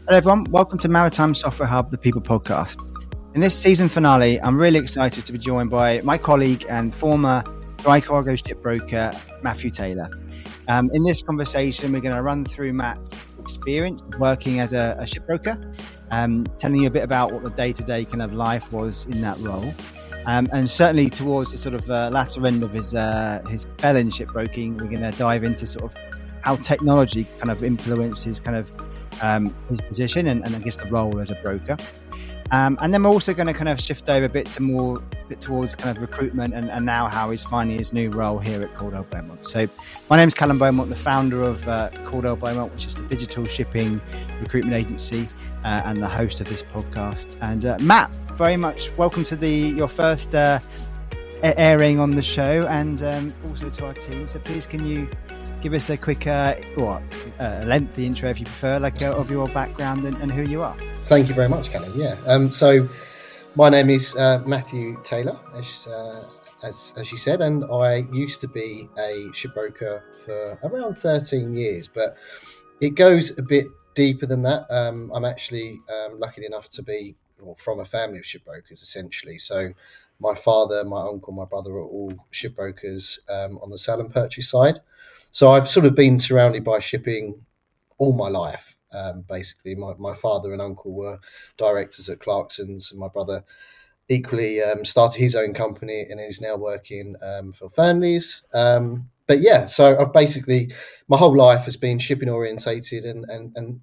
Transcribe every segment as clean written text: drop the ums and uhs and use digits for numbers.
Hello everyone, welcome to Maritime Software Hub, the People Podcast. In this season finale, I'm really excited to be joined by my colleague and former dry cargo shipbroker, Matthew Taylor. In this conversation, we're going to run through Matt's experience working as a shipbroker, telling you a bit about what the day-to-day kind of life was in that role. And certainly towards the sort of latter end of his spell in shipbroking, we're going to dive into sort of how technology kind of influences kind of his position and I guess the role as a broker. And then we're also going to kind of shift over a bit towards kind of recruitment and now how he's finding his new role here at Caldwell Beaumont. So my name is Callum Beaumont, the founder of Caldwell Beaumont, which is the digital shipping recruitment agency and the host of this podcast. And Matt, very much welcome to your first airing on the show and also to our team. So please can you give us a quick, lengthy intro if you prefer, of your background and who you are. Thank you very much, Callum. Yeah. So my name is Matthew Taylor, as you said, and I used to be a shipbroker for around 13 years, but it goes a bit deeper than that. I'm actually lucky enough to be from a family of shipbrokers, essentially. So my father, my uncle, my brother are all shipbrokers on the sale and purchase side. So I've sort of been surrounded by shipping all my life. Basically, my father and uncle were directors at Clarksons, and my brother equally started his own company and is now working for Fernleys. But yeah, so I've basically, my whole life has been shipping orientated and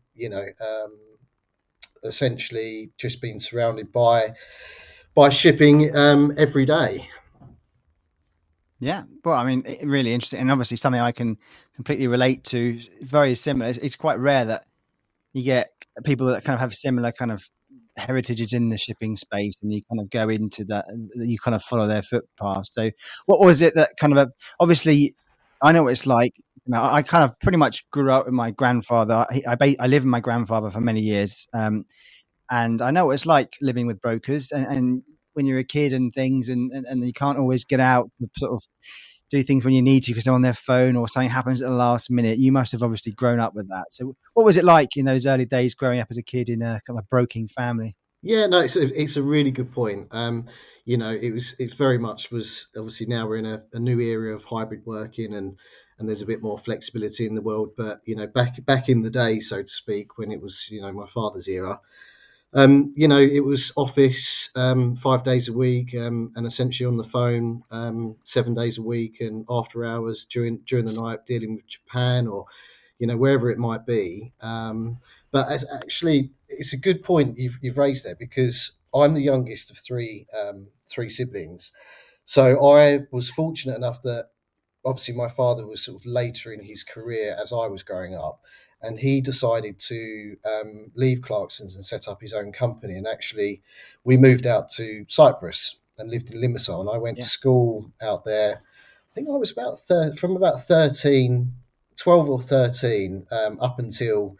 essentially just been surrounded by shipping every day. Yeah, well, I mean, really interesting, and obviously something I can completely relate to. Very similar. It's quite rare that you get people that kind of have similar kind of heritages in the shipping space, and you kind of go into that, and you kind of follow their footpath. So, what was it that kind of obviously, I know what it's like. You know, I kind of pretty much grew up with my grandfather. I lived with my grandfather for many years, and I know what it's like living with brokers and when you're a kid and things and you can't always get out to sort of do things when you need to because they're on their phone or something happens at the last minute. You must have obviously grown up with that. So what was it like in those early days growing up as a kid in a kind of broking family? Yeah, no, it's a really good point. It very much was obviously now we're in a new area of hybrid working and there's a bit more flexibility in the world. But, back in the day, so to speak, when it was, my father's era, it was office 5 days a week and essentially on the phone 7 days a week and after hours during the night dealing with Japan or wherever it might be. But it's a good point you've raised there because I'm the youngest of three siblings, so I was fortunate enough that obviously my father was sort of later in his career as I was growing up. And he decided to leave Clarksons and set up his own company. And actually, we moved out to Cyprus and lived in Limassol. And I went to school out there. I think I was from about 12 or 13 up until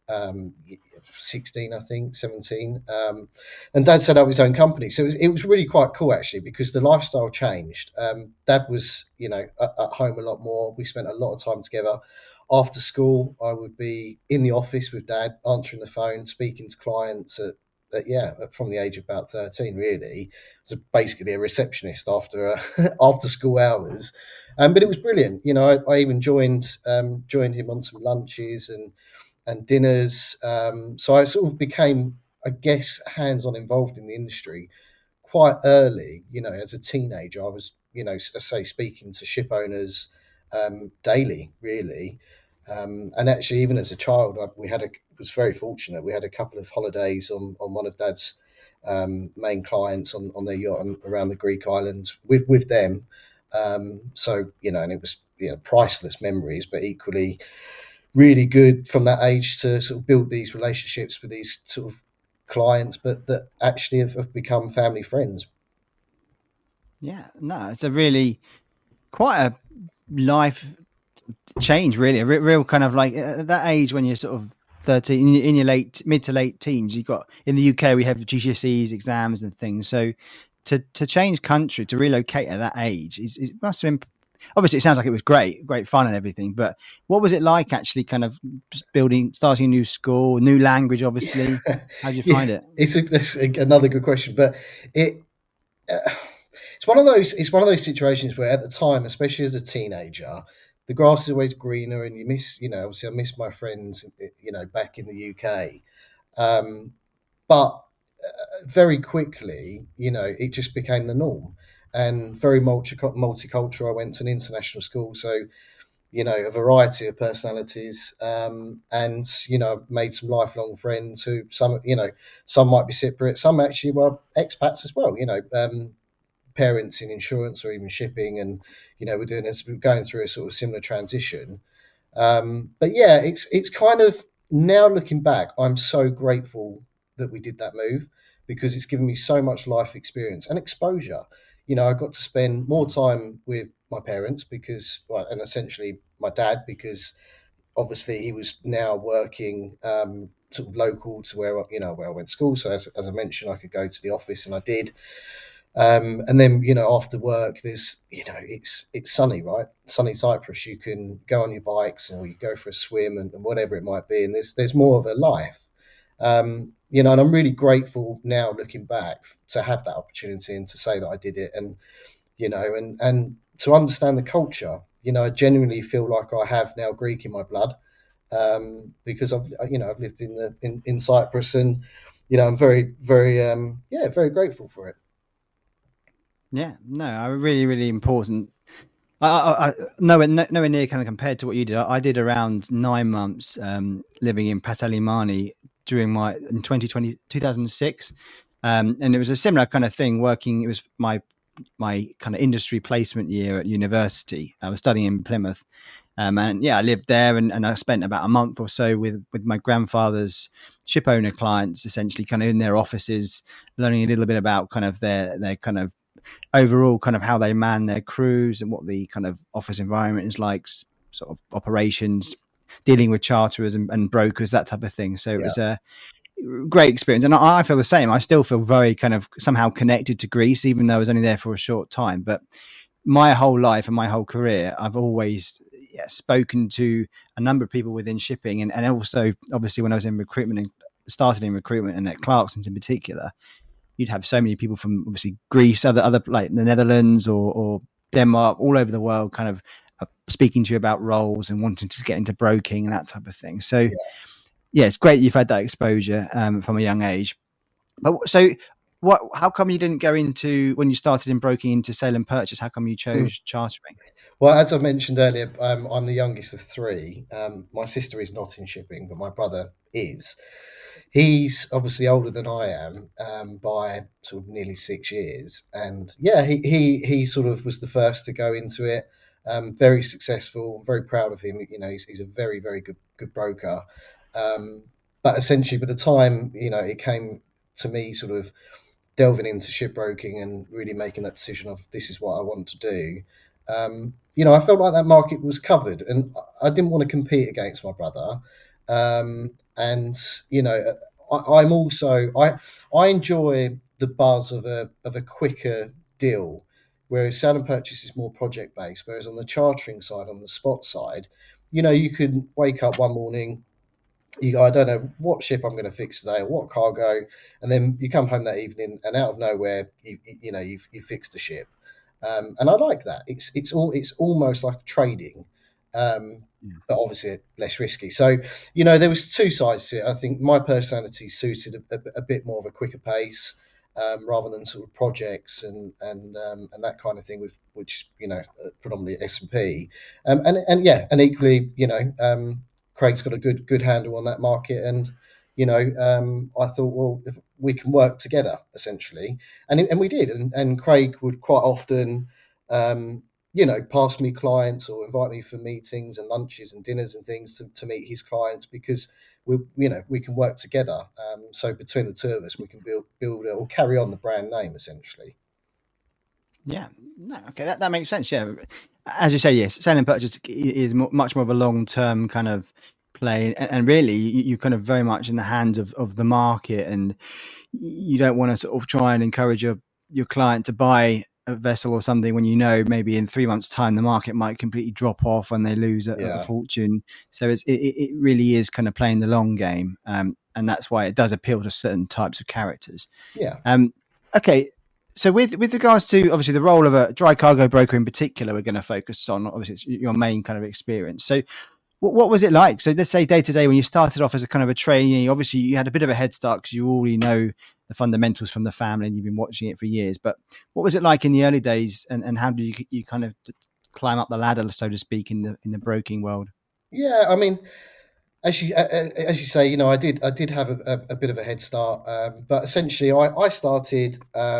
16, I think, 17. And Dad set up his own company. So it was really quite cool, actually, because the lifestyle changed. Dad was, at home a lot more. We spent a lot of time together. After school, I would be in the office with Dad, answering the phone, speaking to clients from the age of about 13, really. So basically a receptionist after school hours. But it was brilliant. I even joined him on some lunches and dinners. So I sort of became, I guess, hands-on involved in the industry quite early. As a teenager, I was, speaking to ship owners daily, really. And actually, even as a child, was very fortunate. We had a couple of holidays on one of Dad's main clients on their yacht around the Greek islands with them. And it was priceless memories, but equally really good from that age to sort of build these relationships with these sort of clients, but that actually have become family friends. Yeah, no, it's a really quite a life change, really. A real kind of like at that age when you're sort of 13 in your mid to late teens. You got in the UK we have GCSEs exams and things. So to change country, to relocate at that age, it must have been obviously it sounds like it was great fun and everything, but what was it like actually kind of starting a new school, new language, obviously? How did you Yeah, find it? that's another good question, but it uh, it's one of those situations where at the time, especially as a teenager, the grass is always greener, and you miss, obviously I miss my friends, back in the UK. Um, but very quickly, it just became the norm, and very multicultural. I went to an international school, so a variety of personalities, and I've made some lifelong friends who some might be Cypriot, some actually were expats as well. Parents in insurance or even shipping, and we're going through a sort of similar transition. But yeah, it's kind of, now looking back, I'm so grateful that we did that move, because it's given me so much life experience and exposure. I got to spend more time with my parents, because, well, and essentially my dad, because obviously he was now working, sort of local to where I went to school. So as I mentioned, I could go to the office, and I did. And then, after work, it's sunny, right? Sunny Cyprus. You can go on your bikes, or you go for a swim, and whatever it might be. And there's more of a life, and I'm really grateful now, looking back, to have that opportunity and to say that I did it, and and to understand the culture. I genuinely feel like I have now Greek in my blood, because I've lived in Cyprus, and I'm very, very, very grateful for it. Yeah, no, really important. Nowhere near kind of compared to what you did. I did around 9 months living in Patalimani in 2006, and it was a similar kind of thing. Working, it was my kind of industry placement year at university. I was studying in Plymouth, and yeah, I lived there, and I spent about a month or so with my grandfather's ship owner clients, essentially kind of in their offices, learning a little bit about kind of their kind of overall kind of how they man their crews and what the kind of office environment is like, sort of operations, dealing with charterers and brokers, that type of thing. So it was a great experience, and I feel the same. I still feel very kind of somehow connected to Greece, even though I was only there for a short time. But my whole life and my whole career, I've always spoken to a number of people within shipping, and also obviously when I was in recruitment and started in recruitment, and at Clarksons in particular, you'd have so many people from obviously Greece, other like the Netherlands or Denmark, all over the world, kind of speaking to you about roles and wanting to get into broking and that type of thing. So yeah, it's great you've had that exposure from a young age. But so how come you didn't go into, when you started in broking, into sale and purchase? How come you chose chartering? Well, as I mentioned earlier, I'm the youngest of three. My sister is not in shipping, but my brother is. He's obviously older than I am, by sort of nearly 6 years, and yeah, he sort of was the first to go into it. Very successful. I'm very proud of him. He's a very, very good broker. But essentially, by the time it came to me sort of delving into shipbroking and really making that decision of, this is what I want to do, I felt like that market was covered, and I didn't want to compete against my brother. And I'm also, I enjoy the buzz of a quicker deal, whereas sale and purchase is more project based. Whereas on the chartering side, on the spot side, you could wake up one morning, you go, I don't know what ship I'm going to fix today or what cargo, and then you come home that evening, and out of nowhere, you've fixed a ship. And I like that. It's almost like trading, but obviously less risky. So there was two sides to it. I think my personality suited a bit more of a quicker pace, rather than sort of projects and that kind of thing, with which predominantly S&P, and equally Craig's got a good handle on that market, and I thought, well, if we can work together, essentially, and we did, and Craig would quite often, pass me clients or invite me for meetings and lunches and dinners and things to meet his clients, because we can work together. So between the two of us, we can build or carry on the brand name, essentially. Yeah, no, okay, that makes sense. Yeah, as you say, yes, sale and purchase is much more of a long-term kind of play, and really you kind of very much in the hands of the market, and you don't want to sort of try and encourage your client to buy a vessel or something when you know maybe in 3 months' time the market might completely drop off and they lose a fortune. So it really is kind of playing the long game, and that's why it does appeal to certain types of characters. Yeah. Okay. So with regards to obviously the role of a dry cargo broker in particular, we're going to focus on obviously it's your main kind of experience. So what was it like? So let's say day to day when you started off as a kind of a trainee, obviously you had a bit of a head start because you already know the fundamentals from the family and you've been watching it for years. But what was it like in the early days, and how did you kind of climb up the ladder, so to speak, in the broking world? Yeah, I mean, as you say, you know, I did have a bit of a head start, but essentially I started.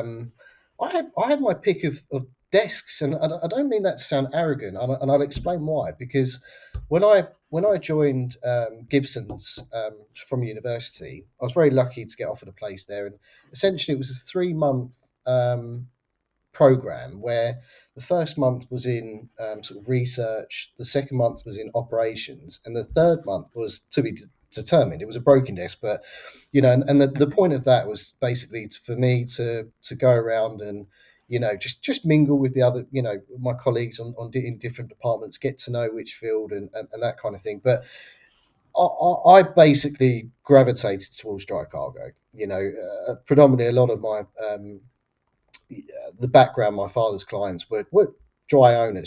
I had my pick of desks, and I don't mean that to sound arrogant, and I'll explain why. Because when I joined Gibson's from university, I was very lucky to get offered a place there, and essentially it was a 3 month program where the first month was in sort of research, the second month was in operations, and the third month was to be determined. It was a broken desk, but you know, and the point of that was basically for me to go around and you know just mingle with the other, you know, my colleagues in different departments, get to know which field and that kind of thing. But I basically gravitated towards dry cargo. You know, predominantly a lot of my the background, my father's clients were dry owners,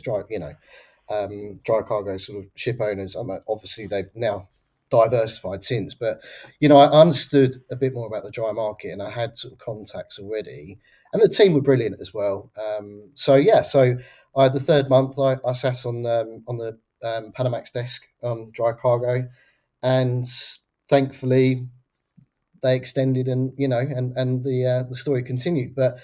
dry cargo sort of ship owners. Obviously they've now diversified since, but you know, I understood a bit more about the dry market, and I had sort of contacts already, and the team were brilliant as well. So the third month I sat on the Panamax desk on dry cargo, and thankfully they extended, and you know, and the story continued. But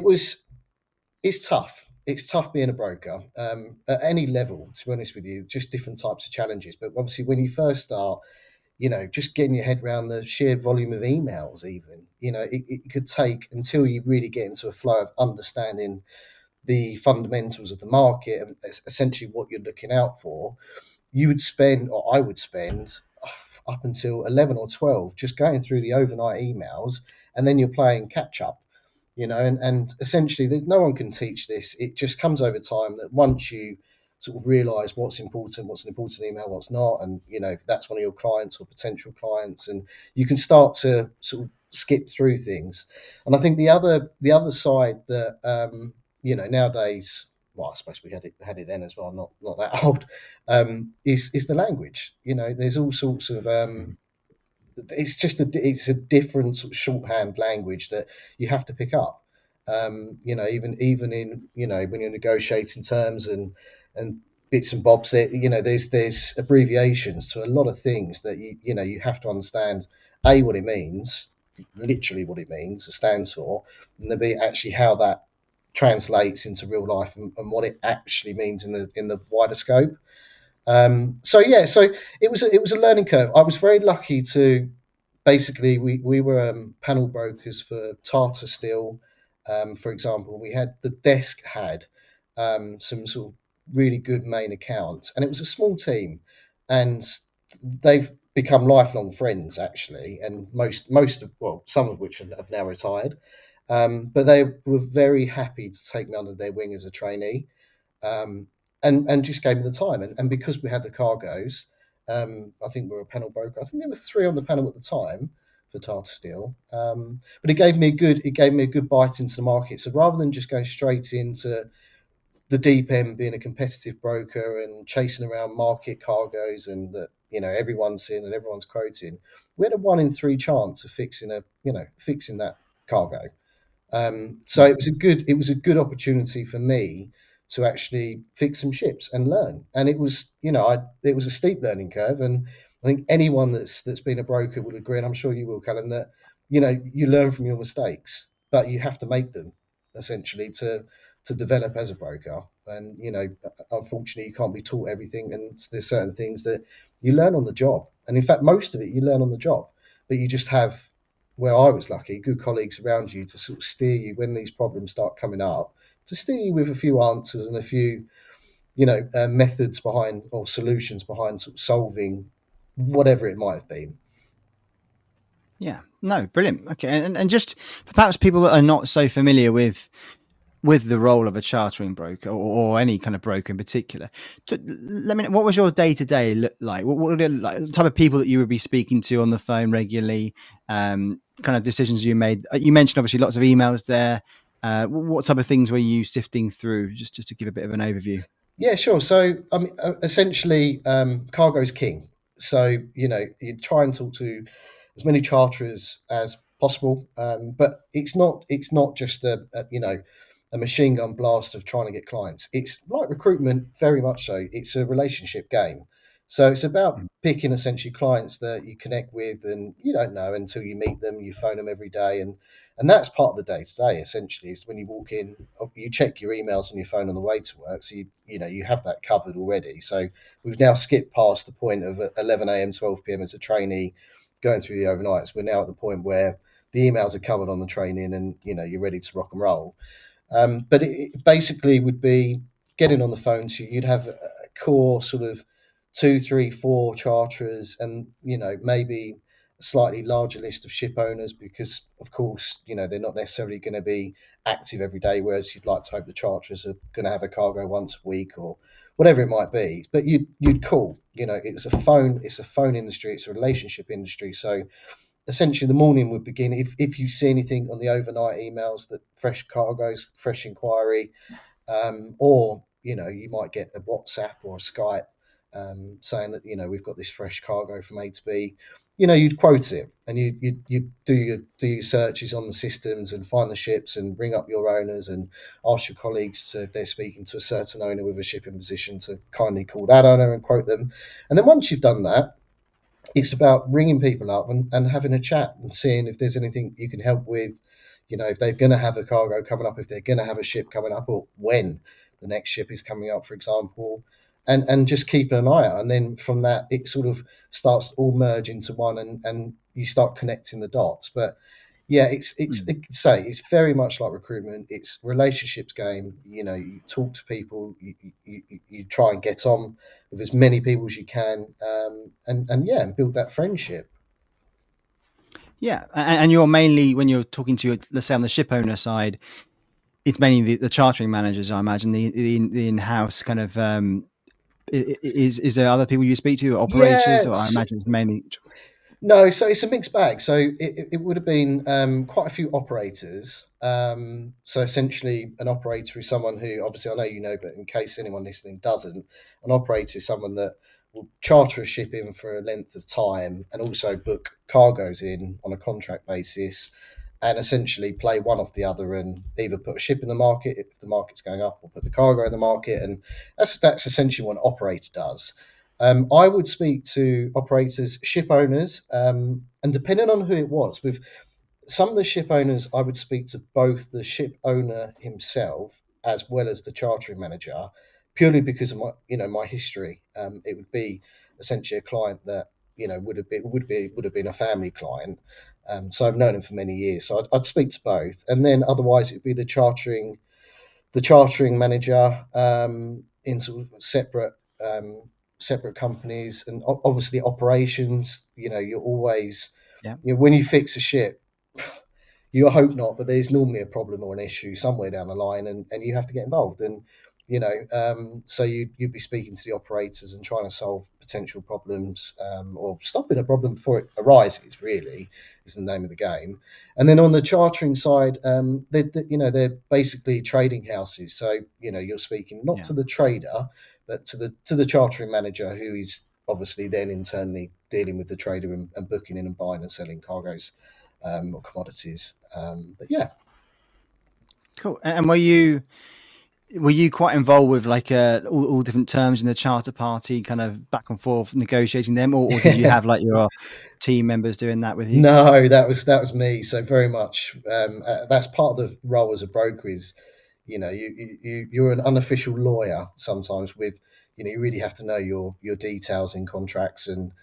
it's tough. It's tough being a broker at any level, to be honest with you, just different types of challenges. But obviously, when you first start, you know, just getting your head around the sheer volume of emails, even, you know, it could take until you really get into a flow of understanding the fundamentals of the market and essentially what you're looking out for. You would spend, or I would spend, up until 11 or 12 just going through the overnight emails, and then you're playing catch up, you know, and essentially no one can teach this. It just comes over time that once you sort of realize what's an important email, what's not, and you know, if that's one of your clients or potential clients, and you can start to sort of skip through things. And I think the other side that you know, nowadays, well, I suppose we had it then as well. I'm not that old. Is the language? You know, there's all sorts of it's a different sort of shorthand language that you have to pick up. You know, even in, you know, when you're negotiating terms and bits and bobs, there, you know, there's abbreviations to a lot of things that you know, you have to understand what it means, literally what it means, it stands for, and then b actually how that translates into real life, and what it actually means in the wider scope. So it was a learning curve. I was very lucky to basically we were panel brokers for Tata Steel, for example. We had the desk had some sort of really good main accounts, and it was a small team, and they've become lifelong friends actually, and some of which have now retired. But they were very happy to take me under their wing as a trainee. And just gave me the time. And because we had the cargoes, I think we were a panel broker. I think there were 3 on the panel at the time for Tata Steel. But it gave me a good bite into the market. So rather than just going straight into the deep end, being a competitive broker and chasing around market cargoes, and that, you know, everyone's in and everyone's quoting, we had a 1 in 3 chance of fixing that cargo. So it was a good opportunity for me to actually fix some ships and learn. And it was, you know, it was a steep learning curve. And I think anyone that's been a broker would agree, and I'm sure you will, Callum, that, you know, you learn from your mistakes, but you have to make them essentially to develop as a broker. And, you know, unfortunately, you can't be taught everything, and there's certain things that you learn on the job. And in fact, most of it you learn on the job, but you just have, where I was lucky, good colleagues around you to sort of steer you when these problems start coming up, to steer you with a few answers and a few, you know, methods behind, or solutions behind, sort of solving whatever it might have been. Yeah, no, brilliant. Okay, and just for perhaps people that are not so familiar with with the role of a chartering broker or any kind of broker in particular, let me know, what was your day to day look like? What were the type of people that you would be speaking to on the phone regularly? Kind of decisions you made. You mentioned obviously lots of emails there. What type of things were you sifting through? Just to give a bit of an overview. Yeah, sure. So, essentially, cargo's king. So, you try and talk to as many charterers as possible, but it's not just a machine gun blast of trying to get clients. It's like recruitment, very much so. It's a relationship game. So it's about picking essentially clients that you connect with, and you don't know until you meet them. You phone them every day, and that's part of the day to day. Essentially, is when you walk in, you check your emails on your phone on the way to work, so you have that covered already. So we've now skipped past the point of 11 a.m., 12 p.m. as a trainee going through the overnights. We're now at the point where the emails are covered on the training, and you're ready to rock and roll. But it basically would be getting on the phone to you'd have a core sort of 2, 3, 4 charterers, and maybe a slightly larger list of ship owners, because of course they're not necessarily going to be active every day, whereas you'd like to hope the charterers are going to have a cargo once a week or whatever it might be. But you'd call. It's a phone industry, it's a relationship industry. So essentially the morning would begin if you see anything on the overnight emails, that fresh cargoes, fresh inquiry, or you might get a WhatsApp or a Skype saying that we've got this fresh cargo from A to B. You'd quote it, and you do your searches on the systems and find the ships and ring up your owners and ask your colleagues if they're speaking to a certain owner with a ship in position to kindly call that owner and quote them. And then once you've done that, it's about ringing people up and having a chat and seeing if there's anything you can help with. If they're going to have a cargo coming up, if they're going to have a ship coming up, or when the next ship is coming up, for example, and just keeping an eye out. And then from that, it sort of starts to all merge into one, and you start connecting the dots. But yeah, it's very much like recruitment. It's relationships game. You talk to people, you try and get on with as many people as you can, and build that friendship. Yeah, and you're mainly, when you're talking to, let's say on the ship owner side, it's mainly the chartering managers, I imagine, the in-house kind of. Is there other people you speak to, operators, or I imagine it's mainly? No, so it's a mixed bag. So it would have been quite a few operators. So essentially, an operator is someone who, obviously, I know but in case anyone listening doesn't, an operator is someone that will charter a ship in for a length of time and also book cargoes in on a contract basis, and essentially play one off the other and either put a ship in the market if the market's going up, or put the cargo in the market. And that's essentially what an operator does. I would speak to operators, ship owners, and depending on who it was, with some of the ship owners, I would speak to both the ship owner himself as well as the chartering manager, purely because of my history. It would be essentially a client that would have been a family client. So I've known him for many years. So I'd speak to both, and then otherwise it'd be the chartering manager in sort of separate companies, and obviously operations. You're always, when you fix a ship, you hope not, but there's normally a problem or an issue somewhere down the line, and you have to get involved. And so you'd be speaking to the operators and trying to solve potential problems, or stopping a problem before it arises, really is the name of the game. And then on the chartering side, they're basically trading houses. So you're speaking not to the trader, but to the chartering manager, who is obviously then internally dealing with the trader and booking in and buying and selling cargoes or commodities. But yeah. Cool. And were you quite involved with like all different terms in the charter party, kind of back and forth negotiating them, or did you have like your team members doing that with you? No, that was me. So very much that's part of the role as a broker, is you're an unofficial lawyer sometimes, with you really have to know your details in contracts, and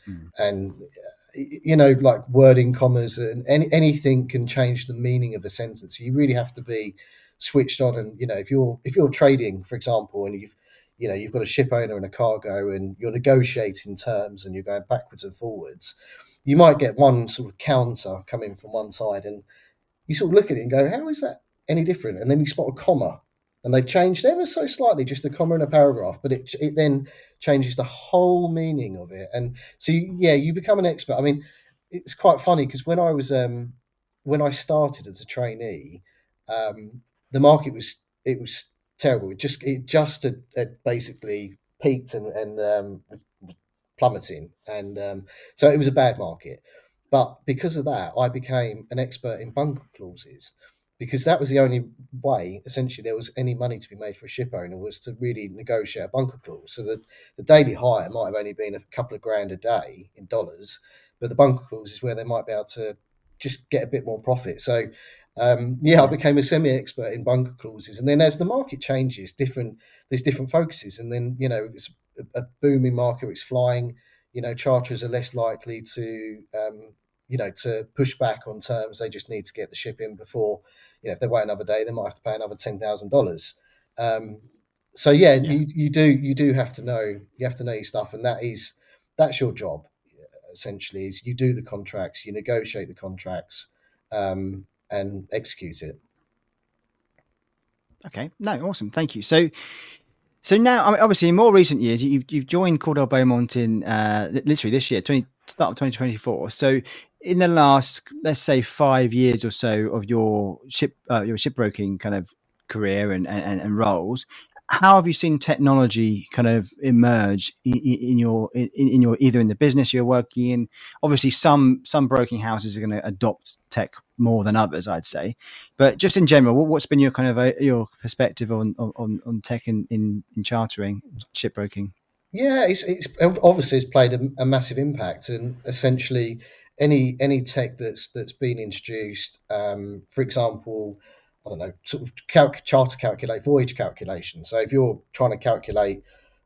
like wording, commas, and anything can change the meaning of a sentence. You really have to be switched on. And if you're trading, for example, and you've got a ship owner and a cargo, and you're negotiating terms and you're going backwards and forwards, you might get one sort of counter coming from one side, and you sort of look at it and go, how is that any different? And then you spot a comma and they've changed ever so slightly, just a comma and a paragraph, but it then changes the whole meaning of it. And so you become an expert. I mean, it's quite funny because when I started as a trainee, the market was terrible. It just had basically peaked and plummeting, and so it was a bad market. But because of that, I became an expert in bunker clauses, because that was the only way, essentially, there was any money to be made for a ship owner, was to really negotiate a bunker clause. So the daily hire might have only been a couple of grand a day in dollars, but the bunker clause is where they might be able to just get a bit more profit. So I became a semi-expert in bunker clauses, and then as the market changes, there's different focuses, and then it's a booming market, it's flying. Charterers are less likely to to push back on terms. They just need to get the ship in before, if they wait another day, they might have to pay another $10,000. So you do have to know your stuff, and that's your job essentially. Is you do the contracts, you negotiate the contracts, and execute it. Okay, no, awesome, thank you. So now, I mean, obviously, in more recent years, you've joined Cordell Beaumont in literally this year, start of 2024. So in the last, let's say, 5 years or so of your shipbroking kind of career and roles, how have you seen technology kind of emerge in your either in the business you're working in? Obviously, some broking houses are going to adopt tech more than others, I'd say, but just in general, what's been your kind of your perspective on tech in chartering, shipbroking? Yeah, it's obviously it's played a massive impact, and essentially any tech that's been introduced, for example, I don't know, sort of charter calculate, voyage calculation. So if you're trying to calculate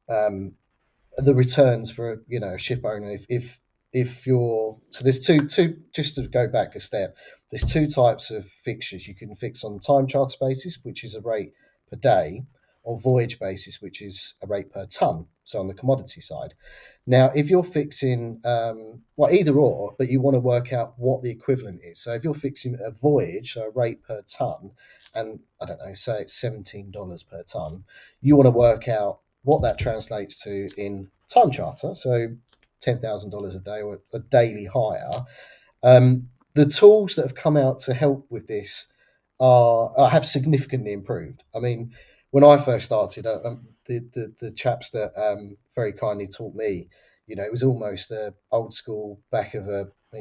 the returns for a ship owner, if you're, so there's two just to go back a step, there's two types of fixtures. You can fix on time charter basis, which is a rate per day, or voyage basis, which is a rate per ton, so on the commodity side. Now, if you're fixing, either or, but you want to work out what the equivalent is. So if you're fixing a voyage, so a rate per ton, and I don't know, say it's $17 per ton, you want to work out what that translates to in time charter, so $10,000 a day or a daily hire. The tools that have come out to help with this have significantly improved. I mean, when I first started, the chaps that very kindly taught me, it was almost a old school back of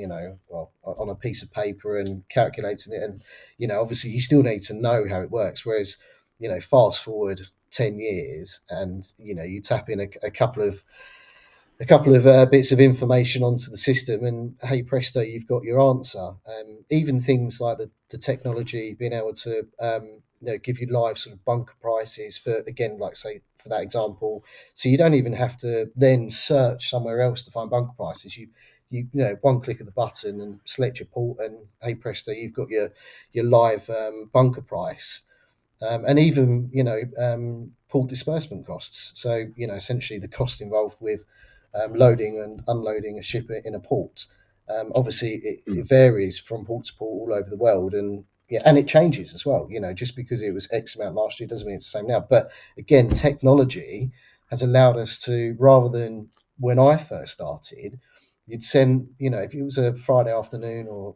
on a piece of paper and calculating it, and obviously you still need to know how it works. Whereas, fast forward 10 years, and you tap in a couple of bits of information onto the system, and hey presto, you've got your answer. Even things like the technology being able to give you live sort of bunker prices for, again, like say for that example, so you don't even have to then search somewhere else to find bunker prices. You one click of the button and select your port, and hey presto, you've got your live bunker price. And even port disbursement costs. So essentially the cost involved with loading and unloading a ship in a port. Obviously, it varies from port to port all over the world, and it changes as well. Just because it was X amount last year doesn't mean it's the same now. But again, technology has allowed us to, rather than when I first started, you'd send, if it was a Friday afternoon, or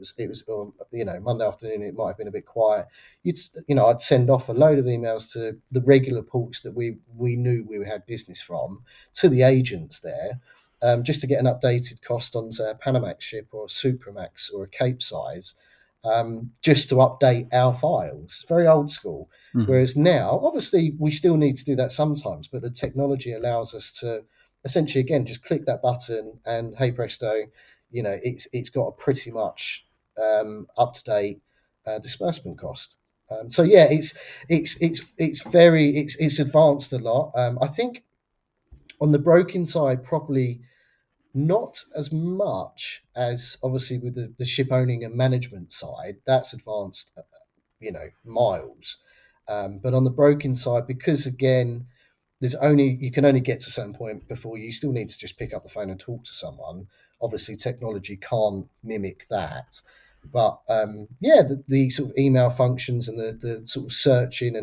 Monday afternoon, it might have been a bit quiet. I'd send off a load of emails to the regular ports that we knew we had business from, to the agents there, just to get an updated cost on, say, a Panamax ship or a Supramax or a Capesize, just to update our files. Very old school. Mm-hmm. Whereas now, obviously, we still need to do that sometimes, but the technology allows us to essentially, again, just click that button, and hey presto, it's got a pretty much up to date disbursement cost. It's advanced a lot. I think on the broking side, probably not as much as obviously with the ship owning and management side. That's advanced, miles. But on the broking side, because again, you can only get to a certain point before you still need to just pick up the phone and talk to someone. Obviously, technology can't mimic that, but the sort of email functions and the sort of searching and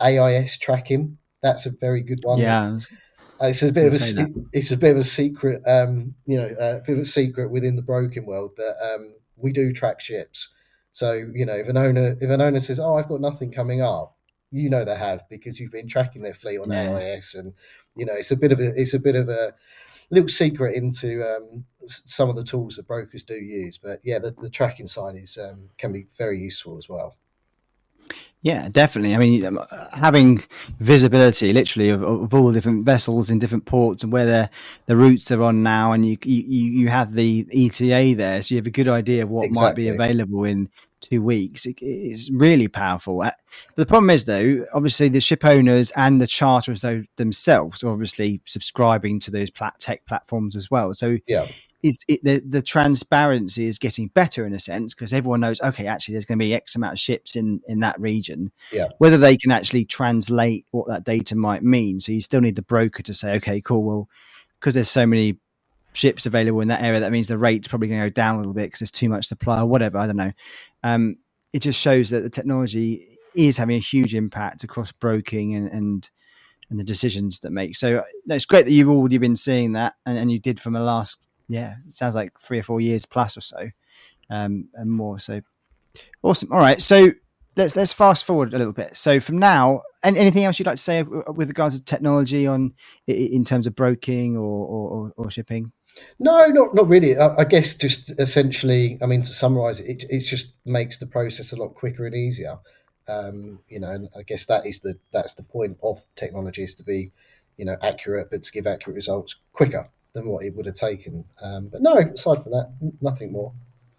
AIS tracking. That's a very good one. Yeah, I was It's a bit going of to say that. it's a bit of a secret, a bit of a secret within the broking world that we do track ships. So if an owner says, "Oh, I've got nothing coming up," they have, because you've been tracking their fleet on Yeah. AIS, and it's a bit of a little secret into some of the tools that brokers do use. But yeah, the tracking side is can be very useful as well. Yeah, definitely. I mean, having visibility, literally, of all different vessels in different ports and where the routes are on now, and you have the ETA there, so you have a good idea of what might be Exactly. available in 2 weeks. It's really powerful. But the problem is, though, obviously, the ship owners and the charterers themselves are obviously subscribing to those tech platforms as well. So Yeah. the transparency is getting better in a sense, because everyone knows, okay, actually there's going to be X amount of ships in that region. Yeah. Whether they can actually translate what that data might mean, so you still need the broker to say, okay, cool, well, because there's so many ships available in that area, that means the rate's probably going to go down a little bit because there's too much supply or whatever, I don't know. It just shows that the technology is having a huge impact across broking and the decisions that make. So it's great that you've already been seeing that, and you did from the last, it sounds like 3 or 4 years plus or so, and more. So awesome. All right, so let's fast forward a little bit. So from now, and anything else you'd like to say with regards to technology in terms of broking or shipping? No, not really. I guess just essentially, I mean, to summarize it just makes the process a lot quicker and easier. And I guess that's the point of technology, is to be, accurate, but to give accurate results quicker than what it would have taken. But no, aside from that, nothing more.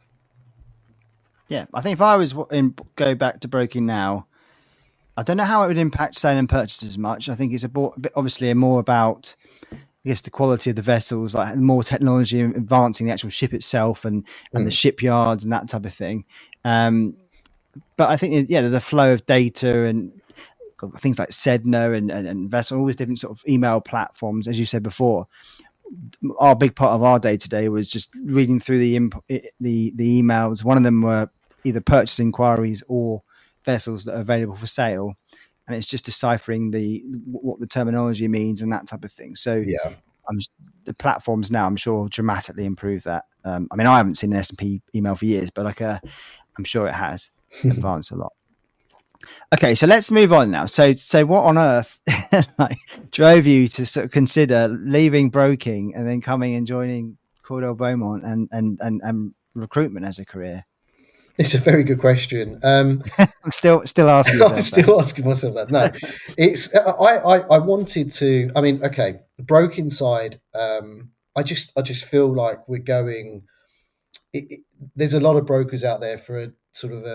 Yeah, I think if I was go back to broking now, I don't know how it would impact sale and purchase as much. I think it's obviously more about, I guess, the quality of the vessels, like more technology advancing the actual ship itself and the shipyards and that type of thing. But I think, the flow of data and things like Sedna and Vessel, all these different sort of email platforms, as you said before, our big part of our day to day was just reading through the emails. One of them were either purchase inquiries or vessels that are available for sale, and it's just deciphering what the terminology means and that type of thing. So Yeah. The platforms now, I'm sure, dramatically improve that. I mean, I haven't seen an S&P email for years, but I'm sure it has advanced a lot. Okay, so let's move on now. So what on earth drove you to sort of consider leaving broking and then coming and joining Cordell Beaumont and recruitment as a career? It's a very good question. I'm still asking yourself. I'm still asking myself that. No, it's I wanted to. I mean, okay, the broking side. I just feel like we're going. There's a lot of brokers out there for a sort of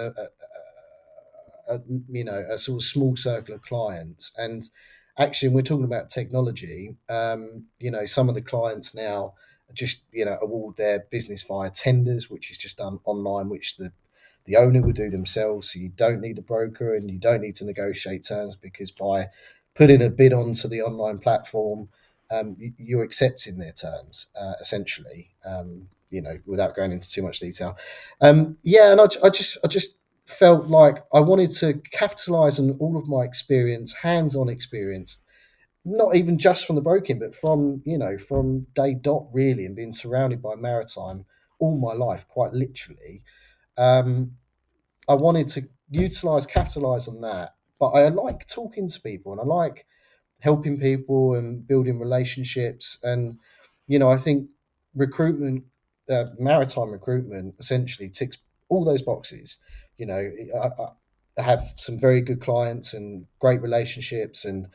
a sort of small circle of clients, and actually, when we're talking about technology, some of the clients now just award their business via tenders, which is just done online, which the owner would do themselves. So you don't need a broker and you don't need to negotiate terms, because by putting a bid onto the online platform, you're accepting their terms, essentially, without going into too much detail. And I just felt like I wanted to capitalize on all of my experience, hands-on experience, not even just from the broking, but from day dot, really, and being surrounded by maritime all my life, quite literally. I wanted to capitalize on that, but I like talking to people and I like helping people and building relationships. And, I think recruitment, maritime recruitment, essentially ticks all those boxes. I have some very good clients and great relationships, and,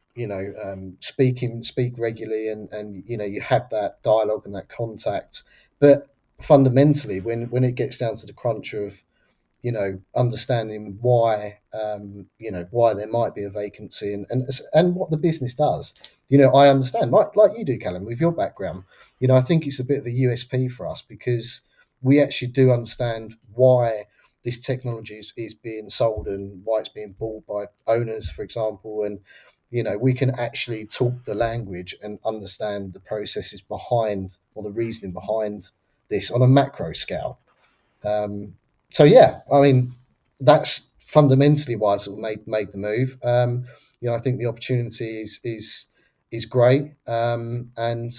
speak regularly, and, you have that dialogue and that contact. But fundamentally, when it gets down to the crunch of, understanding why, why there might be a vacancy, and what the business does. I understand, like you do, Callum, with your background. I think it's a bit of a USP for us, because we actually do understand why this technology is being sold and why it's being bought by owners, for example. And, we can actually talk the language and understand the processes behind, or the reasoning behind this on a macro scale. So yeah, I mean, that's fundamentally why I sort of made the move. I think the opportunity is great, and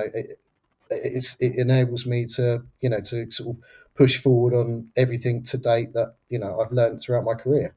it enables me to to sort of push forward on everything to date that I've learned throughout my career.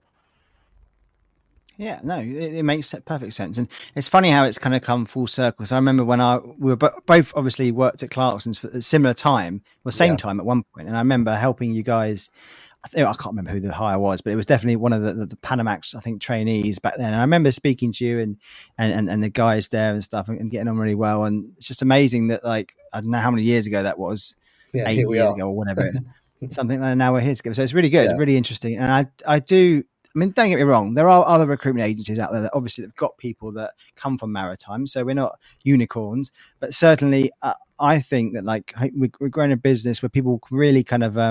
Yeah, no, it makes perfect sense, and it's funny how it's kind of come full circle. So I remember when we were both obviously worked at Clarkson's for a similar time, or same time at one point, and I remember helping you guys. I can't remember who the hire was, but it was definitely one of the Panamax, I think, trainees back then. And I remember speaking to you and the guys there and stuff, and getting on really well. And it's just amazing that, like, I don't know how many years ago that was, 8 years ago or whatever, something like that. Now we're here together. So it's really good, really interesting. And I mean, don't get me wrong, there are other recruitment agencies out there that obviously have got people that come from maritime. So we're not unicorns, but certainly I think that, like, we're growing a business where people really kind of,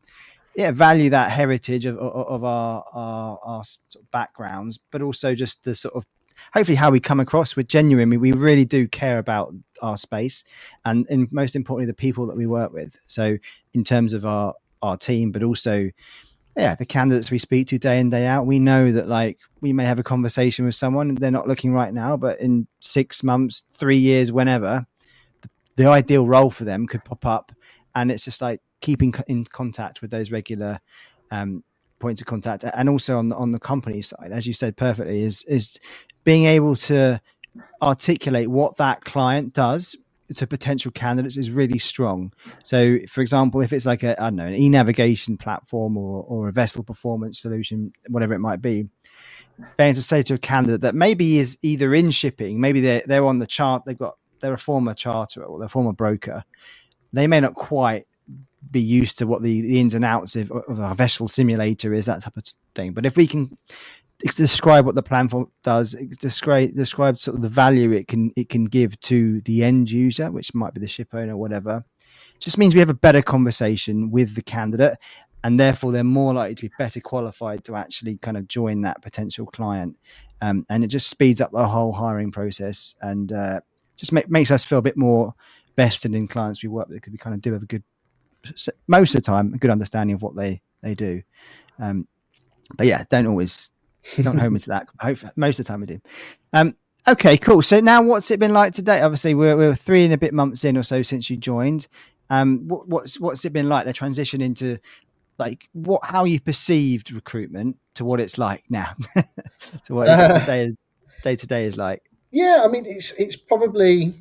value that heritage of our sort of backgrounds, but also just the sort of, hopefully how we come across. We're genuine. We really do care about our space and most importantly, the people that we work with. So in terms of our team, but also, the candidates we speak to day in, day out, we know that, like, we may have a conversation with someone and they're not looking right now, but in 6 months, 3 years, whenever, the ideal role for them could pop up. And it's just like keeping in contact with those regular points of contact. And also on the company side, as you said perfectly, is being able to articulate what that client does to potential candidates is really strong. So, for example, if it's like an e-navigation platform or a vessel performance solution, whatever it might be, being able to say to a candidate that maybe is either in shipping, maybe they're on the chart, they're a former charterer or they're a former broker, they may not quite be used to what the ins and outs of a vessel simulator is, that type of thing. But if we can describe what the platform does, describe sort of the value it can give to the end user, which might be the ship owner or whatever, just means we have a better conversation with the candidate, and therefore they're more likely to be better qualified to actually kind of join that potential client. And it just speeds up the whole hiring process, and just makes us feel a bit more vested in clients we work with, because we kind of do have most of the time, a good understanding of what they do. But yeah, don't hold me to that. Most of the time we do. Okay, cool. So now what's it been like today? Obviously we're 3 and a bit months in or so since you joined. What's it been like, the transition into, like, how you perceived recruitment to what it's like now, to what the day to day is like? Yeah, I mean, it's probably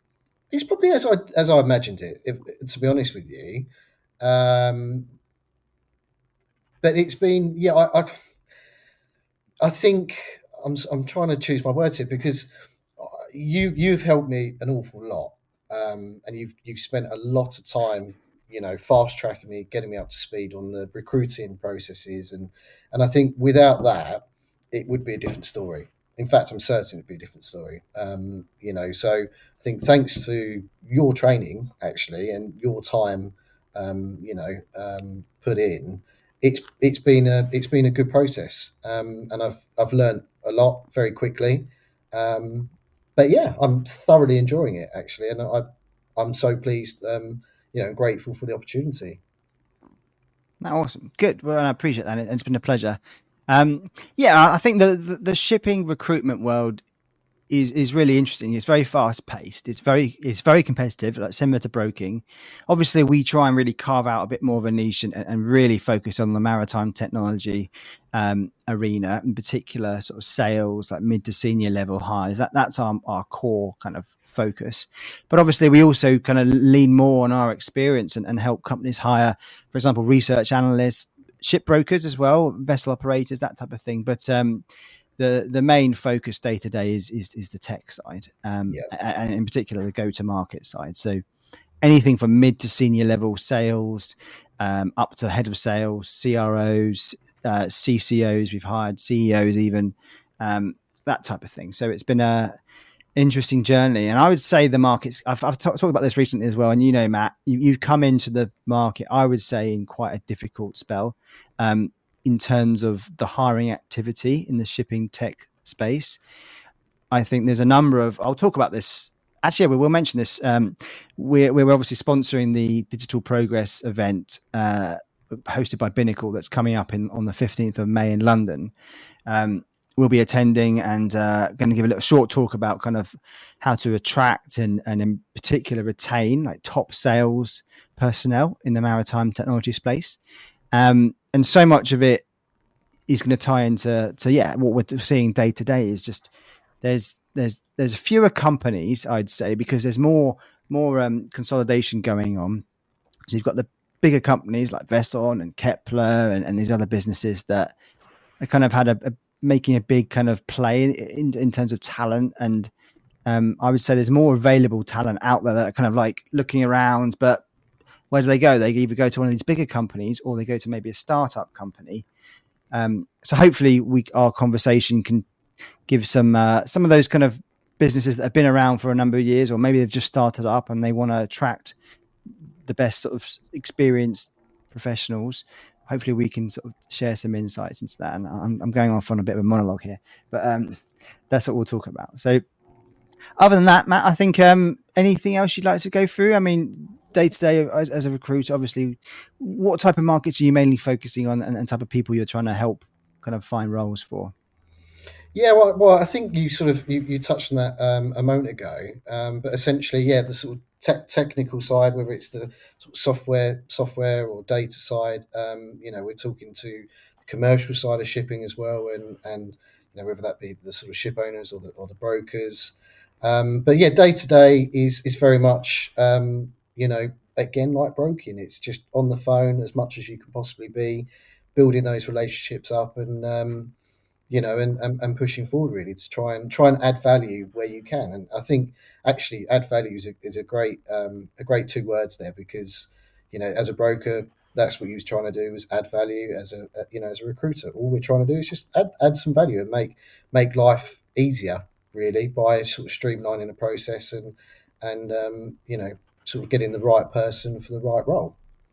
as I imagined it, to be honest with you. But it's been, I think I'm trying to choose my words here, because you've helped me an awful lot, and you've spent a lot of time, fast tracking me, getting me up to speed on the recruiting processes, and I think without that, it would be a different story. In fact, I'm certain it'd be a different story. So I think thanks to your training, actually, and your time, put in, it's been a good process, and I've learned a lot very quickly. But yeah, I'm thoroughly enjoying it, actually, and I'm so pleased, grateful for the opportunity. Awesome, good. Well, I appreciate that. It's been a pleasure. I think the shipping recruitment world is really interesting. It's very fast paced. It's very competitive, like similar to broking. Obviously, we try and really carve out a bit more of a niche and really focus on the maritime technology arena, in particular, sort of sales, like mid to senior level hires. That's our core kind of focus. But obviously, we also kind of lean more on our experience and help companies hire, for example, research analysts, ship brokers as well, vessel operators, that type of thing. But the main focus day to day is the tech side, and in particular the go to market side. So anything from mid to senior level sales, up to head of sales, CROs, CCOs. We've hired CEOs even, that type of thing. So it's been an interesting journey, and I would say the markets. I've talked about this recently as well, and Matt, you've come into the market, I would say, in quite a difficult spell. In terms of the hiring activity in the shipping tech space, I think there's a number of, I'll talk about this. Actually, we will mention this. We're obviously sponsoring the Digital Progress event hosted by Binnacle that's coming up on the 15th of May in London. We'll be attending and going to give a little short talk about kind of how to attract and in particular retain like top sales personnel in the maritime technology space. And so much of it is going to tie into what we're seeing day to day is just there's fewer companies, I'd say, because there's more consolidation going on. So you've got the bigger companies like Vesson and Kepler and these other businesses that kind of had making a big kind of play in terms of talent. And I would say there's more available talent out there that are kind of like looking around, but where do they go? They either go to one of these bigger companies or they go to maybe a startup company. So hopefully our conversation can give some of those kind of businesses that have been around for a number of years, or maybe they've just started up and they want to attract the best sort of experienced professionals. Hopefully we can sort of share some insights into that. And I'm going off on a bit of a monologue here, but that's what we'll talk about. So other than that, Matt, I think anything else you'd like to go through? I mean, day to day as a recruiter, obviously, what type of markets are you mainly focusing on and type of people you're trying to help kind of find roles for? Yeah, well, I think you sort of you touched on that a moment ago, but essentially, the sort of technical side, whether it's the sort of software or data side, we're talking to the commercial side of shipping as well, and whether that be the sort of ship owners or the brokers. But yeah, day to day is very much again like broking. It's just on the phone as much as you can possibly be, building those relationships up and and pushing forward really to try and add value where you can. And I think actually add value is a great two words there, because as a broker, that's what you was trying to do, was add value. As a recruiter, all we're trying to do is just add some value and make life easier really by sort of streamlining the process and sort of getting the right person for the right role.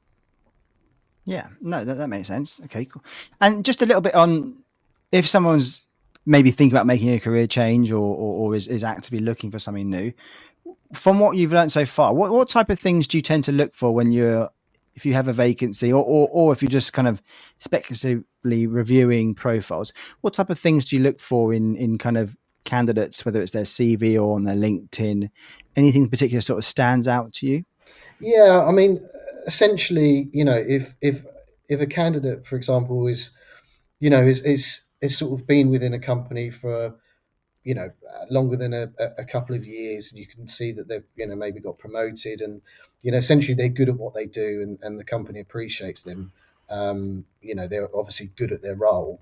Yeah, no, that makes sense. Okay, cool. And just a little bit on, if someone's maybe thinking about making a career change or is actively looking for something new, from what you've learned so far, what type of things do you tend to look for if you have a vacancy or if you're just kind of speculatively reviewing profiles? What type of things do you look for in kind of candidates, whether it's their CV or on their LinkedIn? Anything in particular sort of stands out to you? Yeah, I mean, essentially, if a candidate, for example, is sort of been within a company for longer than a couple of years, and you can see that they've maybe got promoted, and essentially they're good at what they do, and the company appreciates them. They're obviously good at their role.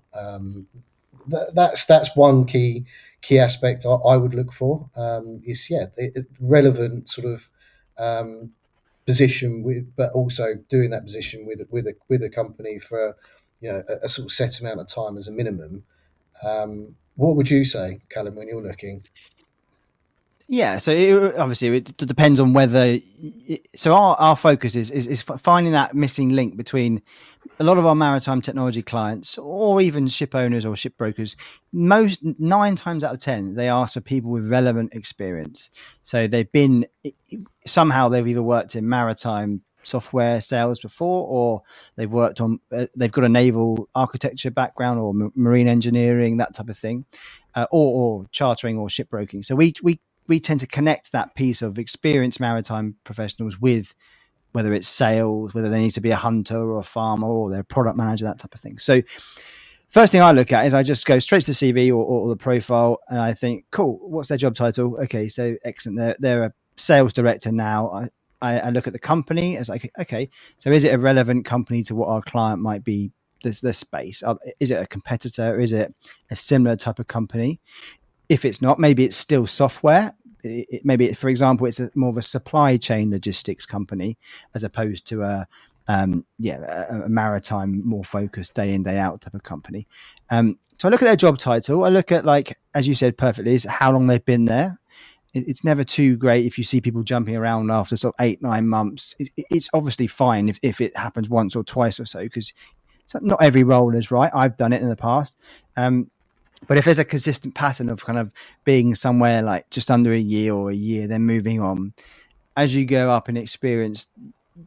That's one key aspect I would look for. Is relevant sort of position but also doing that position with a company for a sort of set amount of time as a minimum. What would you say, Callum, when you're looking? Yeah, so it depends on whether. So our focus is finding that missing link between a lot of our maritime technology clients, or even ship owners or ship brokers. 9 times out of 10, they ask for people with relevant experience. So they've either worked in maritime software sales before, or they've worked on. They've got a naval architecture background or marine engineering, that type of thing, or chartering or shipbroking. So we tend to connect that piece of experienced maritime professionals with whether it's sales, whether they need to be a hunter or a farmer or they're a product manager, that type of thing. So first thing I look at is I just go straight to the CV or the profile, and I think, cool, what's their job title? Okay, so excellent. They're a sales director now. I look at the company as like, okay, so is it a relevant company to what our client might be? This space. Is it a competitor? Is it a similar type of company? If it's not, maybe it's still software. Maybe, for example, it's more of a supply chain logistics company as opposed to a maritime, more focused day in, day out type of company. So I look at their job title. I look at, like, as you said perfectly, is how long they've been there. It's never too great if you see people jumping around after sort of 8-9 months. It's obviously fine if it happens once or twice or so, because not every role is right. I've done it in the past. But if there's a consistent pattern of kind of being somewhere like just under a year or a year, then moving on, as you go up in experience,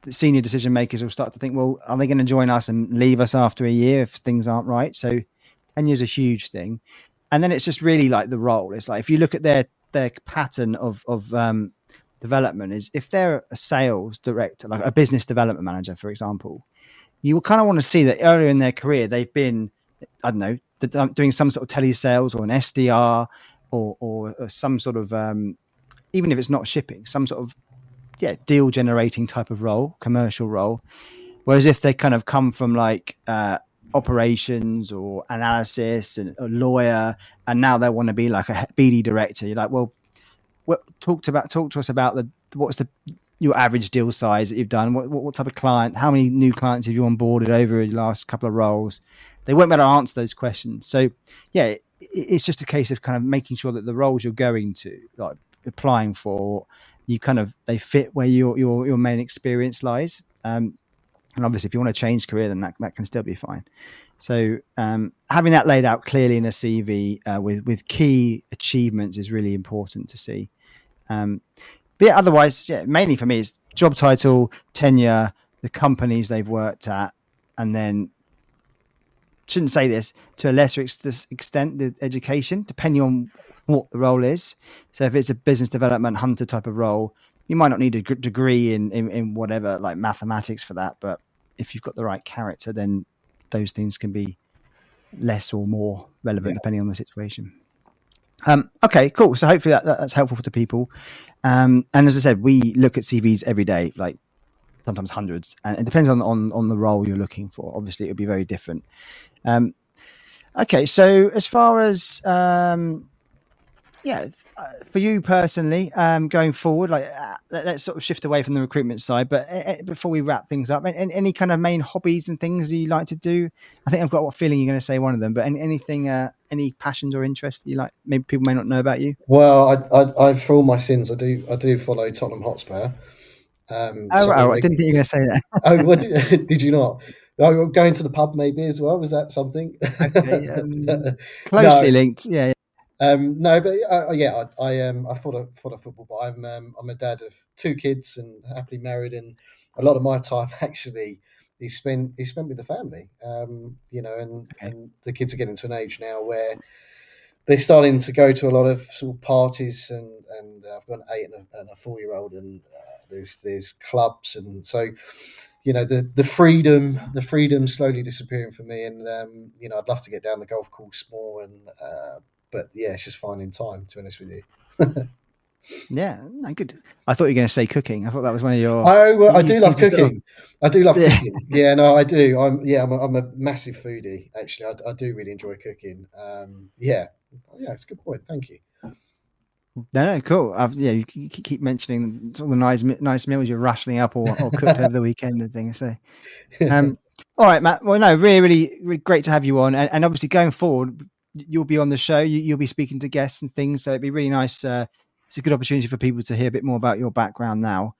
the senior decision makers will start to think, well, are they going to join us and leave us after a year if things aren't right? So tenure is a huge thing. And then it's just really like the role. It's like, if you look at their pattern of development, is if they're a sales director, like a business development manager, for example, you will kind of want to see that earlier in their career, they've been, I don't know, doing some sort of telesales or an SDR or some sort of, even if it's not shipping, some sort of, deal generating type of role, commercial role. Whereas if they kind of come from like operations or analysis and a lawyer, and now they want to be like a BD director, you're like, well, talk to us about what's your average deal size that you've done, what type of client, how many new clients have you onboarded over the last couple of roles. They won't be able to answer those questions. So it's just a case of kind of making sure that the roles you're going to, like applying for, they fit where your main experience lies. And obviously if you want to change career, then that can still be fine. So having that laid out clearly in a CV with key achievements is really important to see. But otherwise, mainly for me, it's job title, tenure, the companies they've worked at, and then, shouldn't say this, to a lesser extent, the education, depending on what the role is. So if it's a business development hunter type of role, you might not need a degree in whatever, like mathematics for that. But if you've got the right character, then those things can be less or more relevant depending on the situation. Okay, cool. So hopefully that's helpful to people. And as I said, we look at CVs every day, like sometimes hundreds, and it depends on the role you're looking for. Obviously, it would be very different. Okay, so as far as for you personally, going forward, like let's sort of shift away from the recruitment side. But before we wrap things up, any kind of main hobbies and things that you like to do? I think I've got a feeling you're going to say one of them. But anything, any passions or interests that you like? Maybe people may not know about you. Well, I for all my sins, I do follow Tottenham Hotspur. I didn't think you were going to say that. Oh, what, did you not? Oh, going to the pub maybe as well. Was that something? Okay, closely linked. Yeah. No, but I follow football, but I'm a dad of 2 kids and happily married, and a lot of my time actually is spent with the family. And the kids are getting to an age now where they're starting to go to a lot of sort of parties, and I've got an 8 and a 4-year-old, and there's clubs, and so the freedom slowly disappearing for me, and I'd love to get down the golf course more, and but it's just finding time, to be honest with you. Yeah, good. I thought you were going to say cooking. I thought that was one of your. I do love cooking. I do love cooking. Yeah, no, I do. I'm a massive foodie. Actually, I do really enjoy cooking. It's a good point. Thank you. No, cool. You keep mentioning all the nice meals you're rationing up or cooked over the weekend and things. So, all right, Matt. Well, no, really, really, really great to have you on, and obviously going forward, you'll be on the show. You'll be speaking to guests and things. So it'd be really nice. It's a good opportunity for people to hear a bit more about your background now.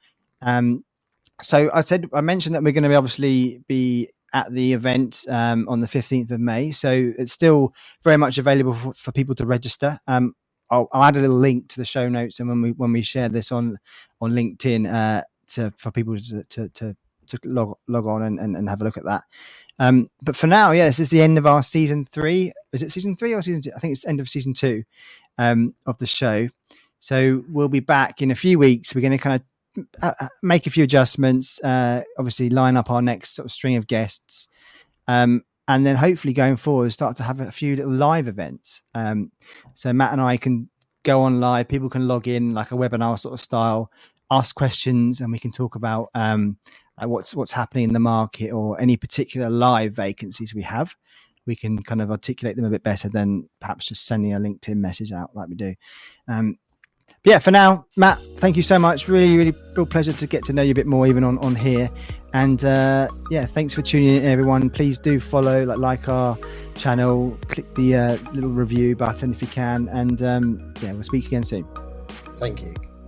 So I mentioned that we're going to obviously be at the event on the 15th of May. So it's still very much available for people to register. I'll add a little link to the show notes, and when we share this on LinkedIn for people to log on and have a look at that. But for now, this is the end of our season 3. Is it season 3 or season 2? I think it's end of season 2 of the show. So we'll be back in a few weeks. We're going to kind of make a few adjustments, obviously line up our next sort of string of guests. And then hopefully going forward, start to have a few little live events. So Matt and I can go on live. People can log in like a webinar sort of style, ask questions, and we can talk about what's happening in the market or any particular live vacancies we have. We can kind of articulate them a bit better than perhaps just sending a LinkedIn message out like we do. But for now, Matt, thank you so much. Really, really real pleasure to get to know you a bit more even on here. And thanks for tuning in, everyone. Please do follow, like our channel, click the little review button if you can. And we'll speak again soon. Thank you.